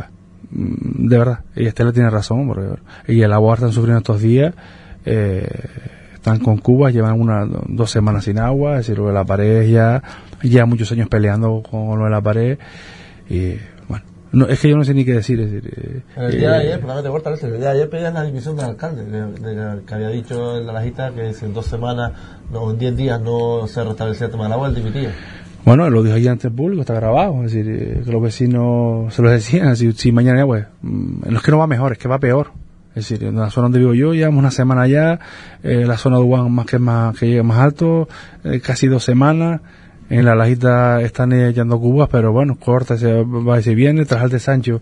de verdad, y Estela tiene razón, porque, y el agua están sufriendo estos días, eh, están con Cuba, llevan una, dos semanas sin agua, es decir, lo de la pared ya, ya muchos años peleando con lo de la pared, y no, es que yo no sé ni qué decir. Es decir eh, el día de ayer, perdóname de vuelta, el día de ayer pedían la dimisión del alcalde, de, de, que había dicho en la lajita que si en dos semanas, no, en diez días no se restablecía el tema del agua, él dimitía. Bueno, lo dijo ayer ante el público, está grabado, es decir, que los vecinos se lo decían, si, si mañana ya, pues, no es que no va mejor, es que va peor. Es decir, en la zona donde vivo yo, llevamos una semana allá, eh, la zona de Uban más que más que llega más alto, eh, casi dos semanas. En la lajita están echando cubas, pero bueno, corta, se va y se viene. Tras de Sancho,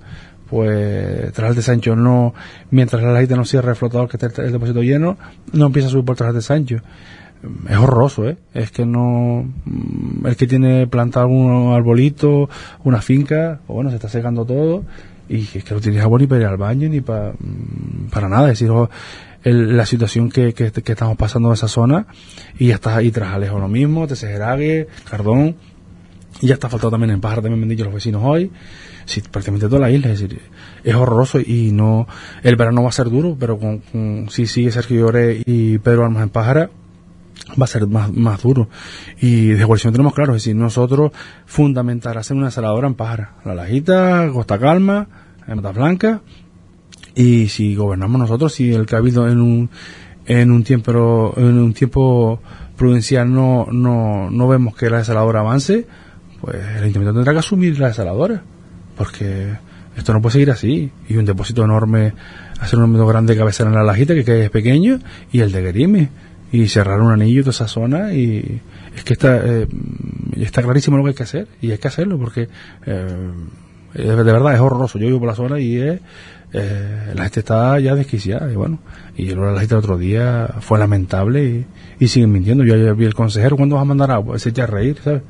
pues, tras de Sancho no, mientras la lajita no cierra el flotador que está el depósito lleno, no empieza a subir por tras de Sancho. Es horroroso, ¿eh? Es que no, el que tiene plantado un arbolito, una finca, pues bueno, se está secando todo, y es que no tienes agua ni para ir al baño, ni para, para nada, es decir, El, la situación que, que, que estamos pasando en esa zona, y ya está, y tras Alejo lo mismo, Tesejerague, Cardón, y ya está faltado también en Pájara, también me han dicho los vecinos hoy, sí, prácticamente toda la isla, es decir, es horroroso, y no, el verano va a ser duro, pero con, con si sigue Sergio Lloré y Pedro Armas en Pájara, va a ser más, más duro, y de coalición tenemos claro, es decir, nosotros fundamental hacer una desaladora en Pájara, La Lajita, Costa Calma, en Matas Blancas. Y si gobernamos nosotros, si el Cabildo en un en un tiempo en un tiempo prudencial no no no vemos que la desaladora avance, pues el ayuntamiento tendrá que asumir la desaladora, porque esto no puede seguir así. Y un depósito enorme, hacer un depósito grande de cabecera en La Lajita, que, que es pequeño, y el de Guerime, y cerrar un anillo de toda esa zona, y es que está eh, está clarísimo lo que hay que hacer, y hay que hacerlo, porque eh, de verdad es horroroso. Yo vivo por la zona y es Eh, la gente está ya desquiciada, y bueno, y yo lo de la gente el otro día fue lamentable, y, y siguen mintiendo. Yo ayer vi el consejero, ¿cuándo vas a mandar agua? Se echa a reír, ¿sabes?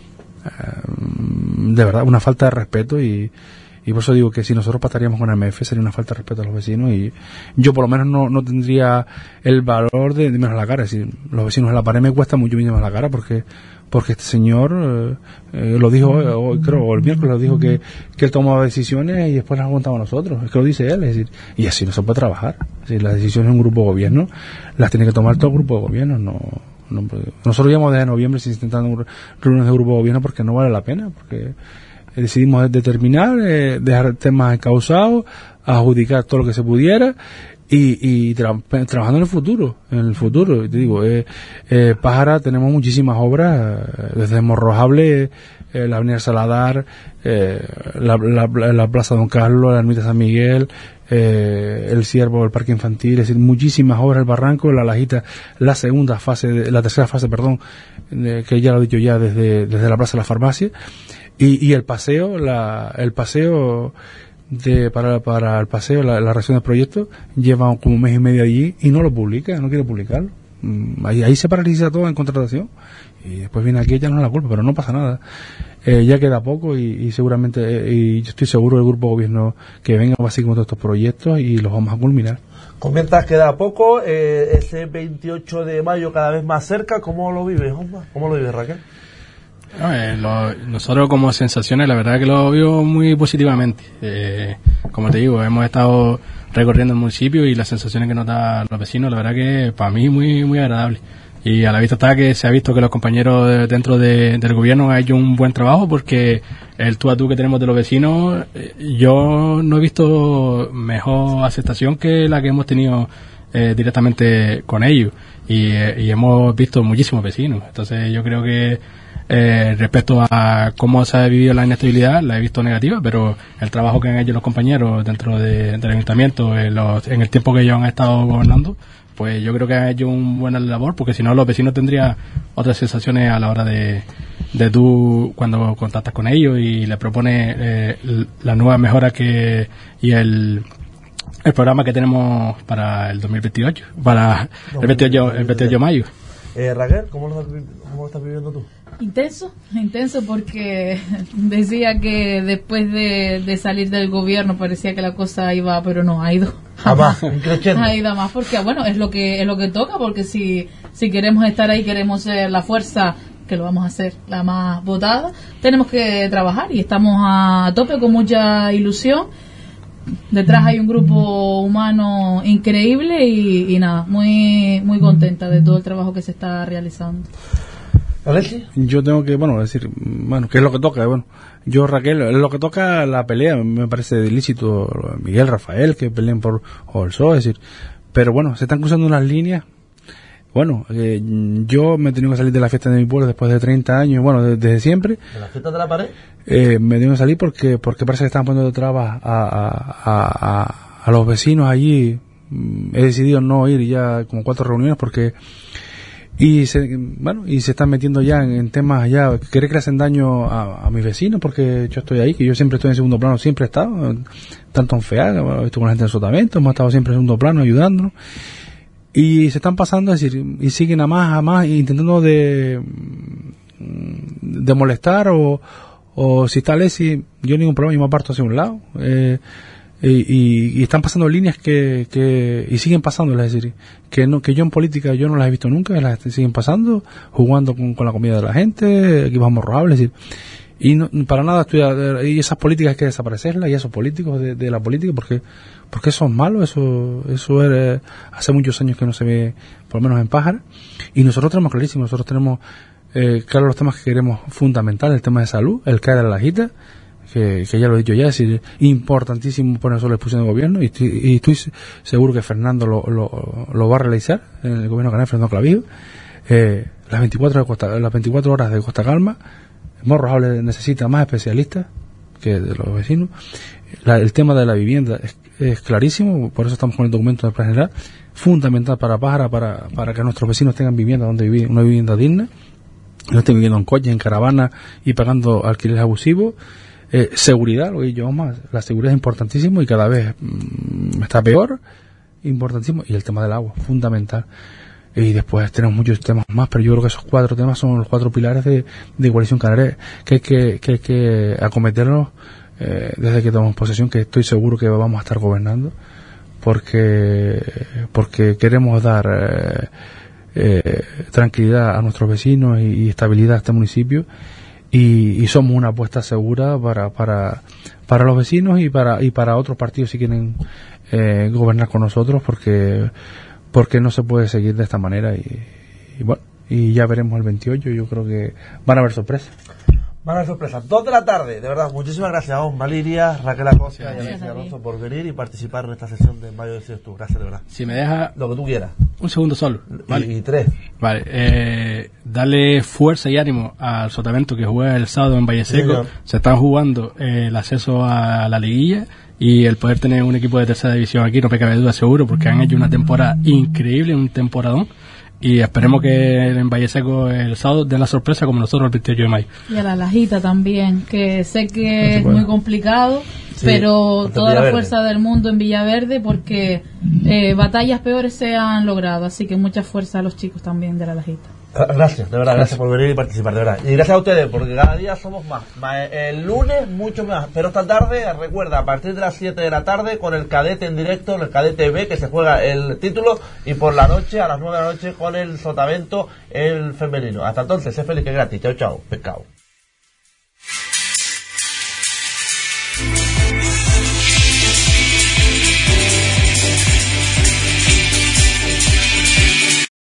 Eh, de verdad, una falta de respeto, y, y por eso digo que si nosotros pactaríamos con M F sería una falta de respeto a los vecinos, y yo por lo menos no, no tendría el valor de dirme a la cara. Es decir, los vecinos de la pared me cuesta mucho mirarme a la cara, porque porque este señor eh, eh, lo dijo hoy, o, creo, o el miércoles lo dijo, que, que él tomaba decisiones y después las aguantaba a nosotros. Es que lo dice él, es decir, y así no se puede trabajar. Es decir, las decisiones de un grupo de gobierno las tiene que tomar todo el grupo de gobierno. No, no, nosotros llevamos desde noviembre intentando reuniones de grupo de gobierno porque no vale la pena, porque decidimos determinar, eh, dejar temas encausados, adjudicar todo lo que se pudiera, y, y tra trabajando en el futuro, en el futuro, te digo, eh, eh, Pájara tenemos muchísimas obras, eh, desde Morrojable, eh, la Avenida Saladar, eh, la, la, la Plaza Don Carlos, la Ermita San Miguel, eh, el Ciervo, el Parque Infantil, es decir, muchísimas obras, el Barranco, la Lajita, la segunda fase, de, la tercera fase, perdón, eh, que ya lo he dicho ya, desde, desde la Plaza de la Farmacia, y, y el paseo, la, el paseo, De, para, para el paseo, la, la reacción del proyecto, lleva como un mes y medio allí y no lo publica, no quiere publicarlo. Ahí, ahí se paraliza todo en contratación, y después viene aquí, ya no es la culpa, pero no pasa nada. Eh, ya queda poco, y, y seguramente, eh, y yo estoy seguro del grupo de gobierno que venga va a seguir con todos estos proyectos y los vamos a culminar. Comentas, queda poco, eh, ese veintiocho de mayo cada vez más cerca. ¿Cómo lo vives, Osma? ¿Cómo lo vives, Raquel? No, eh, lo, nosotros como sensaciones, la verdad que lo vivo muy positivamente. Eh, como te digo, hemos estado recorriendo el municipio y las sensaciones que nos dan los vecinos, la verdad que para mí muy muy agradable. Y a la vista está que se ha visto que los compañeros de, dentro de, del gobierno han hecho un buen trabajo, porque el tú a tú que tenemos de los vecinos, eh, yo no he visto mejor aceptación que la que hemos tenido eh, directamente con ellos. Y, eh, y hemos visto muchísimos vecinos. Entonces yo creo que Eh, respecto a cómo se ha vivido la inestabilidad, la he visto negativa, pero el trabajo que han hecho los compañeros dentro de, del ayuntamiento en, los, en el tiempo que ellos han estado gobernando, pues yo creo que han hecho una buena labor, porque si no los vecinos tendrían otras sensaciones a la hora de, de tú cuando contactas con ellos y le propones eh, la nueva mejora que y el el programa que tenemos para el dos mil veintiocho, para el veintiocho, el veintiocho de mayo. Eh, Raquel, ¿cómo lo, ¿cómo lo estás viviendo tú? Intenso, intenso porque decía que después de, de salir del gobierno parecía que la cosa iba, pero no, ha ido a más, ha ido a más, porque bueno, es lo que es lo que toca, porque si, si queremos estar ahí, queremos ser la fuerza, que lo vamos a hacer, la más votada, tenemos que trabajar y estamos a tope con mucha ilusión. Detrás hay un grupo humano increíble y, y nada, muy muy contenta de todo el trabajo que se está realizando. ¿Alexi? Yo tengo que, bueno, decir, bueno, ¿qué es lo que toca? Bueno, yo, Raquel, es lo que toca la pelea, me parece ilícito Miguel, Rafael, que peleen por Olso, es decir, pero bueno, se están cruzando unas líneas. Bueno, eh, yo me he tenido que salir de la fiesta de mi pueblo después de treinta años, bueno, desde, desde siempre. ¿De la fiesta de la pared? Eh, me he tenido que salir porque porque parece que están poniendo trabas a, a, a, a, a los vecinos allí. He decidido no ir ya como cuatro reuniones porque y se, bueno, y se están metiendo ya en, en temas ya que creen que le hacen daño a, a mis vecinos porque yo estoy ahí, que yo siempre estoy en segundo plano, siempre he estado, tanto en FEAG, bueno, estoy con la gente del Sotavento, hemos estado siempre en segundo plano ayudándonos. Y se están pasando, es decir, y siguen a más, a más, intentando de, de molestar o, o si tal es, si yo ningún problema, yo me aparto hacia un lado. Eh, y, y, y están pasando líneas que, que, y siguen pasando, es decir, que no, que yo en política yo no las he visto nunca, las siguen pasando, jugando con, con la comida de la gente, equipos amorrables, es decir, y no, para nada estoy a, y esas políticas hay que desaparecerlas y esos políticos de, de la política porque porque eso es malo, eso eso es, hace muchos años que no se ve, por lo menos en Pájara, y nosotros tenemos clarísimo, nosotros tenemos eh, claro los temas que queremos fundamentales, el tema de salud, el C A E de la Lajita, que, que ya lo he dicho ya, es decir, importantísimo poner sobre la exposición del gobierno y estoy, y estoy seguro que Fernando lo, lo, lo va a realizar en el gobierno canal, Fernando Clavijo, eh, las veinticuatro de Costa, las veinticuatro horas de Costa Calma. Morrojable necesita más especialistas que de los vecinos. La, el tema de la vivienda es, es clarísimo, por eso estamos con el documento del Plan General, fundamental para Pájara, para, para que nuestros vecinos tengan vivienda donde vivir, una vivienda digna, no estén viviendo en coches, en caravanas y pagando alquileres abusivos. Eh, seguridad, lo que yo más, la seguridad es importantísimo y cada vez mmm, está peor, importantísimo, y el tema del agua, fundamental. Y después tenemos muchos temas más, pero yo creo que esos cuatro temas son los cuatro pilares de, de Coalición Canaria que hay que, que, hay que acometerlos eh, desde que tomamos posesión, que estoy seguro que vamos a estar gobernando, porque porque queremos dar eh, eh, tranquilidad a nuestros vecinos y, y estabilidad a este municipio, y, y somos una apuesta segura para para para los vecinos y para y para otros partidos si quieren eh, gobernar con nosotros, porque porque no se puede seguir de esta manera y, y bueno, y ya veremos el veintiocho, yo creo que van a haber sorpresas. Van a haber sorpresas. Dos de la tarde, de verdad, muchísimas gracias a vos, Valeria, Raquel Acosta y Alexia Alonso por venir y participar en esta sesión de mayo de tú. Gracias, de verdad. Si me deja lo que tú quieras. Un segundo solo. Vale. Y, y tres. Vale, eh, darle fuerza y ánimo al Sotavento que juega el sábado en Valle Seco. Sí, se están jugando eh, el acceso a la liguilla. Y el poder tener un equipo de tercera división aquí no me cabe duda, seguro, porque han hecho una temporada increíble, un temporadón. Y esperemos que en Valle Seco el sábado den la sorpresa como nosotros el veintiocho de mayo. Y a la Lajita también, que sé que es muy complicado, sí, pero toda la fuerza del mundo en Villaverde, porque eh, batallas peores se han logrado. Así que mucha fuerza a los chicos también de la Lajita. Gracias, de verdad, gracias por venir y participar, de verdad. Y gracias a ustedes, porque cada día somos más. El lunes mucho más, pero esta tarde, recuerda, a partir de las siete de la tarde, con el Cadete en directo, el Cadete B, que se juega el título, y por la noche, a las nueve de la noche, con el Sotavento, el femenino. Hasta entonces, sé feliz, que es gratis. Chao, chao, pescado.